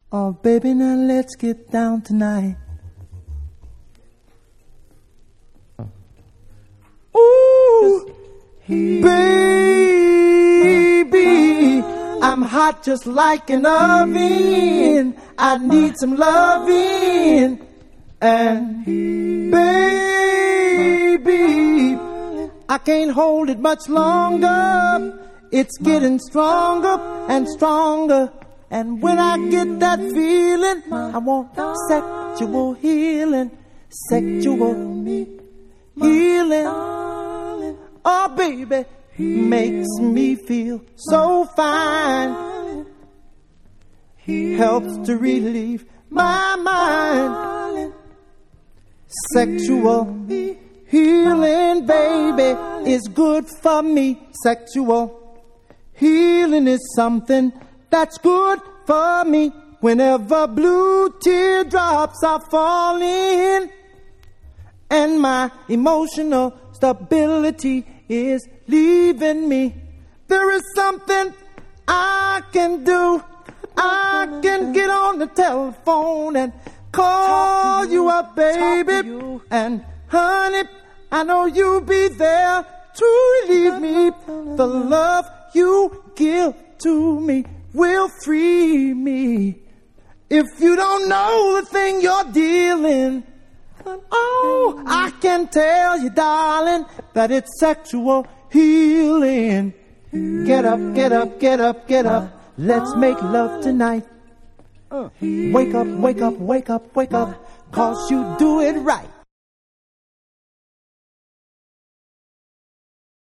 Oh, baby, now let's get down tonight. Ooh, baby, I'm hot just like an oven. I need some loving. And baby, I can't hold it much longer. It's getting stronger and stronger. And when I get that feeling, I want sexual healing. Sexual healing. Oh, baby, makes me feel so fine. Helps to relieve my mind. Sexual healing, baby, is good for me. Sexual healing is something that's good for me. Whenever blue teardrops are falling and my emotional stability is leaving me, there is something I can do. I can get on the telephone and call you up, baby. And honey, I know you'll be there to relieve me. The love you give to me will free me. If you don't know the thing you're dealing, oh, I can tell you, darling, that it's sexual healing. Get up, get up, get up, get up. Let's make love tonight. Wake up, wake up, wake up, wake up, 'cause you do it right.